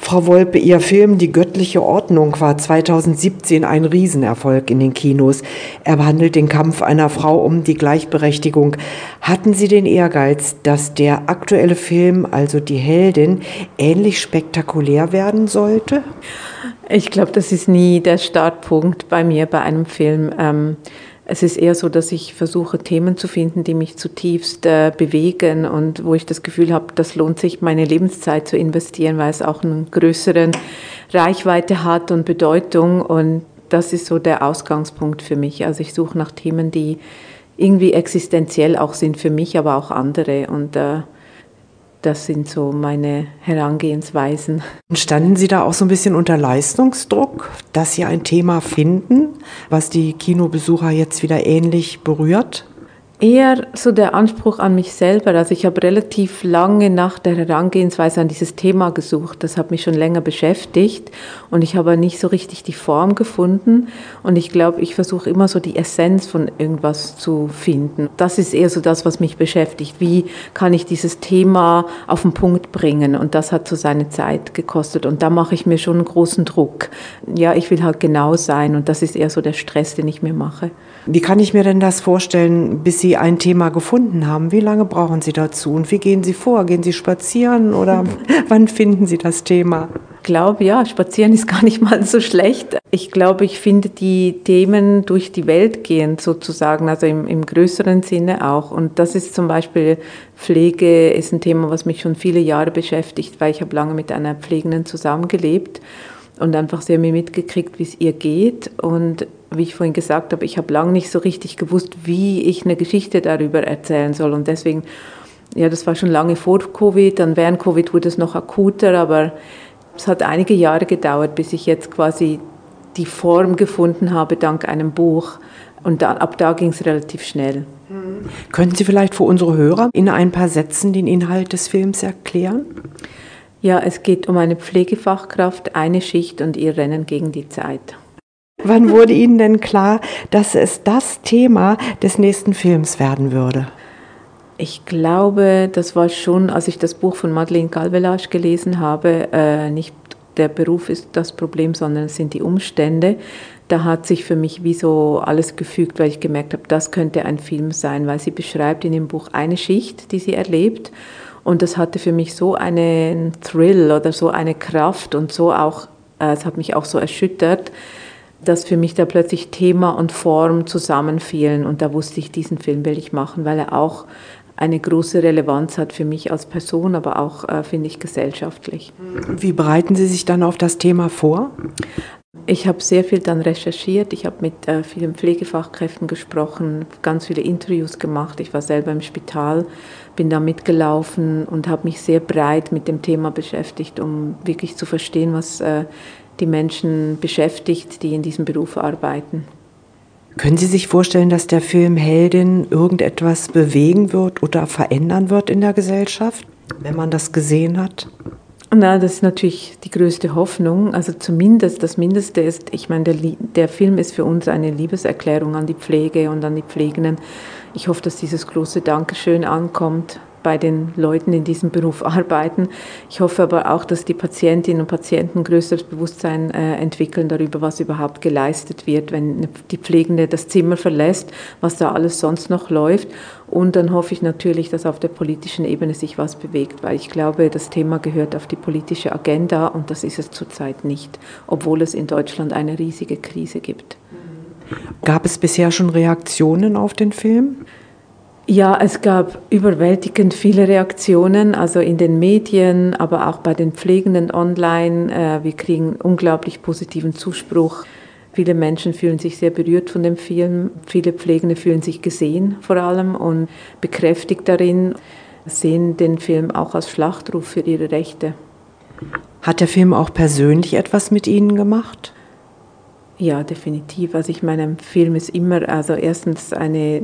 Frau Wolpe, Ihr Film Die göttliche Ordnung war 2017 ein Riesenerfolg in den Kinos. Er behandelt den Kampf einer Frau um die Gleichberechtigung. Hatten Sie den Ehrgeiz, dass der aktuelle Film, also Die Heldin, ähnlich spektakulär werden sollte? Ich glaube, das ist nie der Startpunkt bei mir bei einem Film. Es ist eher so, dass ich versuche, Themen zu finden, die mich zutiefst bewegen und wo ich das Gefühl habe, das lohnt sich, meine Lebenszeit zu investieren, weil es auch eine größere Reichweite hat und Bedeutung. Und das ist so der Ausgangspunkt für mich. Also ich suche nach Themen, die irgendwie existenziell auch sind für mich, aber auch andere. Und das sind so meine Herangehensweisen. Standen Sie da auch so ein bisschen unter Leistungsdruck, dass Sie ein Thema finden, was die Kinobesucher jetzt wieder ähnlich berührt? Eher so der Anspruch an mich selber. Also ich habe relativ lange nach der Herangehensweise an dieses Thema gesucht. Das hat mich schon länger beschäftigt und ich habe nicht so richtig die Form gefunden. Und ich glaube, ich versuche immer so die Essenz von irgendwas zu finden. Das ist eher so das, was mich beschäftigt. Wie kann ich dieses Thema auf den Punkt bringen? Und das hat so seine Zeit gekostet. Und da mache ich mir schon einen großen Druck. Ja, ich will halt genau sein und das ist eher so der Stress, den ich mir mache. Wie kann ich mir denn das vorstellen, bis Sie ein Thema gefunden haben? Wie lange brauchen Sie dazu und wie gehen Sie vor? Gehen Sie spazieren oder wann finden Sie das Thema? Ich glaube, ja, spazieren ist gar nicht mal so schlecht. Ich glaube, ich finde die Themen durch die Welt gehen sozusagen, also im größeren Sinne auch. Und das ist zum Beispiel Pflege, ist ein Thema, was mich schon viele Jahre beschäftigt, weil ich habe lange mit einer Pflegenden zusammengelebt und einfach sehr mir mitgekriegt, wie es ihr geht. Und wie ich vorhin gesagt habe, ich habe lange nicht so richtig gewusst, wie ich eine Geschichte darüber erzählen soll. Und deswegen, ja, das war schon lange vor Covid, dann während Covid wurde es noch akuter, aber es hat einige Jahre gedauert, bis ich jetzt quasi die Form gefunden habe dank einem Buch. Und ab da ging es relativ schnell. Könnten Sie vielleicht für unsere Hörer in ein paar Sätzen den Inhalt des Films erklären? Ja, es geht um eine Pflegefachkraft, eine Schicht und ihr Rennen gegen die Zeit. Wann wurde Ihnen denn klar, dass es das Thema des nächsten Films werden würde? Ich glaube, das war schon, als ich das Buch von Madeleine Galvelage gelesen habe, nicht der Beruf ist das Problem, sondern es sind die Umstände. Da hat sich für mich wie so alles gefügt, weil ich gemerkt habe, das könnte ein Film sein, weil sie beschreibt in dem Buch eine Schicht, die sie erlebt. Und das hatte für mich so einen Thrill oder so eine Kraft und so auch, es hat mich auch so erschüttert, dass für mich da plötzlich Thema und Form zusammenfielen. Und da wusste ich, diesen Film will ich machen, weil er auch eine große Relevanz hat für mich als Person, aber auch, finde ich, gesellschaftlich. Wie bereiten Sie sich dann auf das Thema vor? Ich habe sehr viel dann recherchiert, ich habe mit vielen Pflegefachkräften gesprochen, ganz viele Interviews gemacht. Ich war selber im Spital, bin da mitgelaufen und habe mich sehr breit mit dem Thema beschäftigt, um wirklich zu verstehen, was die Menschen beschäftigt, die in diesem Beruf arbeiten. Können Sie sich vorstellen, dass der Film Heldin irgendetwas bewegen wird oder verändern wird in der Gesellschaft, wenn man das gesehen hat? Na, das ist natürlich die größte Hoffnung. Also zumindest das Mindeste ist, ich meine, der Film ist für uns eine Liebeserklärung an die Pflege und an die Pflegenden. Ich hoffe, dass dieses große Dankeschön ankommt bei den Leuten, die in diesem Beruf arbeiten. Ich hoffe aber auch, dass die Patientinnen und Patienten ein größeres Bewusstsein entwickeln darüber, was überhaupt geleistet wird, wenn die Pflegende das Zimmer verlässt, was da alles sonst noch läuft. Und dann hoffe ich natürlich, dass auf der politischen Ebene sich was bewegt, weil ich glaube, das Thema gehört auf die politische Agenda und das ist es zurzeit nicht, obwohl es in Deutschland eine riesige Krise gibt. Gab es bisher schon Reaktionen auf den Film? Ja, es gab überwältigend viele Reaktionen, also in den Medien, aber auch bei den Pflegenden online. Wir kriegen unglaublich positiven Zuspruch. Viele Menschen fühlen sich sehr berührt von dem Film. Viele Pflegende fühlen sich gesehen vor allem und bekräftigt darin, sehen den Film auch als Schlachtruf für ihre Rechte. Hat der Film auch persönlich etwas mit Ihnen gemacht? Ja, definitiv. Also ich meine, ein Film ist immer, also erstens eine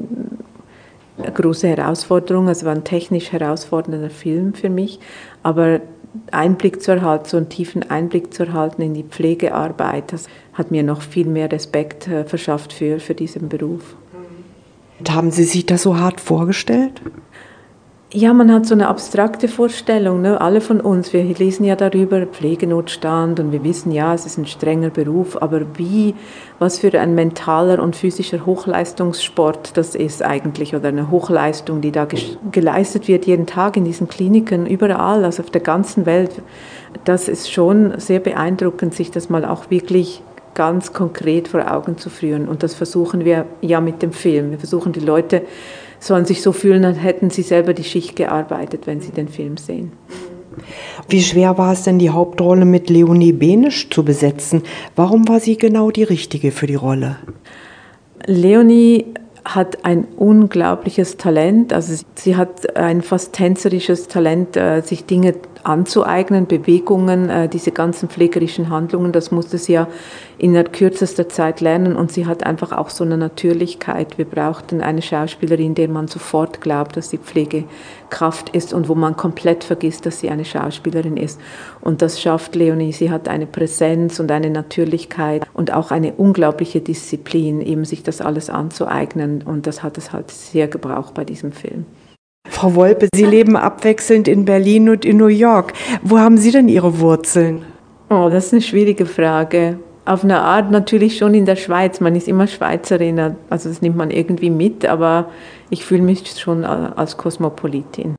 große Herausforderung, also war ein technisch herausfordernder Film für mich, aber Einblick zu erhalten, so einen tiefen Einblick zu erhalten in die Pflegearbeit, das hat mir noch viel mehr Respekt verschafft für diesen Beruf. Und haben Sie sich das so hart vorgestellt? Ja, man hat so eine abstrakte Vorstellung, ne? Alle von uns, wir lesen ja darüber, Pflegenotstand und wir wissen ja, es ist ein strenger Beruf, aber was für ein mentaler und physischer Hochleistungssport das ist eigentlich oder eine Hochleistung, die da geleistet wird jeden Tag in diesen Kliniken, überall, also auf der ganzen Welt, das ist schon sehr beeindruckend, sich das mal auch wirklich ganz konkret vor Augen zu führen und das versuchen wir ja mit dem Film. Wir versuchen die Leute sollen sich so fühlen, als hätten sie selber die Schicht gearbeitet, wenn sie den Film sehen. Wie schwer war es denn, die Hauptrolle mit Leonie Benisch zu besetzen? Warum war sie genau die Richtige für die Rolle? Leonie hat ein unglaubliches Talent, also sie hat ein fast tänzerisches Talent, sich Dinge anzueignen, Bewegungen, diese ganzen pflegerischen Handlungen, das musste sie ja in der kürzester Zeit lernen und sie hat einfach auch so eine Natürlichkeit. Wir brauchten eine Schauspielerin, der man sofort glaubt, dass sie Pflegekraft ist und wo man komplett vergisst, dass sie eine Schauspielerin ist. Und das schafft Leonie. Sie hat eine Präsenz und eine Natürlichkeit und auch eine unglaubliche Disziplin, eben sich das alles anzueignen und das hat es halt sehr gebraucht bei diesem Film. Frau Wolpe, Sie leben abwechselnd in Berlin und in New York. Wo haben Sie denn Ihre Wurzeln? Oh, das ist eine schwierige Frage. Auf eine Art natürlich schon in der Schweiz. Man ist immer Schweizerin, also das nimmt man irgendwie mit, aber ich fühle mich schon als Kosmopolitin.